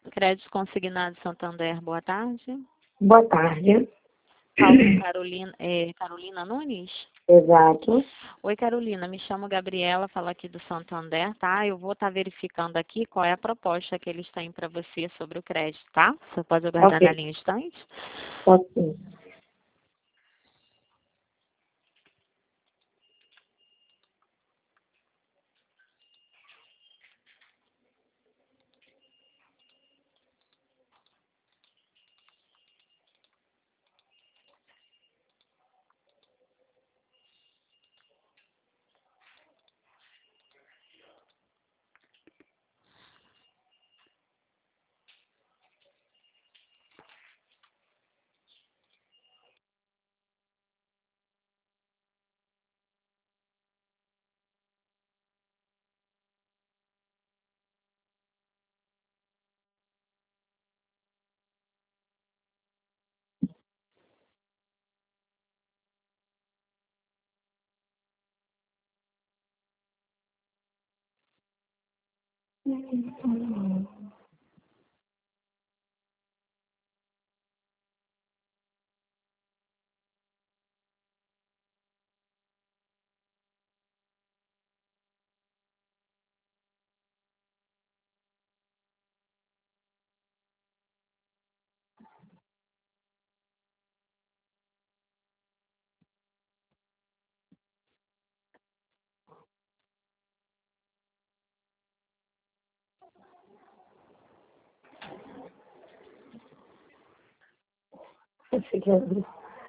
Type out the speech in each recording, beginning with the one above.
Crédito consignado Santander, boa tarde. Boa tarde. Falo com Carolina Nunes? Exato. Oi, Carolina, me chamo Gabriela, falo aqui do Santander, tá? Eu vou estar verificando aqui qual é a proposta que eles têm para você sobre o crédito, tá? Você pode aguardar na linha instante? Pode sim. Esse aqui é o...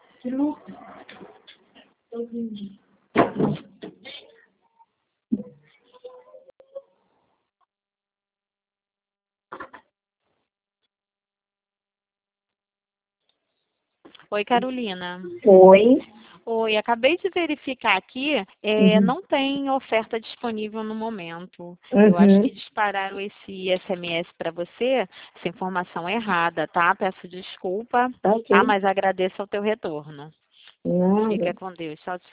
Oi, Carolina. Oi. Oi, acabei de verificar aqui, não tem oferta disponível no momento. Eu acho que dispararam esse SMS para você, essa informação é errada, tá? Peço desculpa, tá? Mas agradeço ao teu retorno. Nada. Fica com Deus. Tchau, tchau.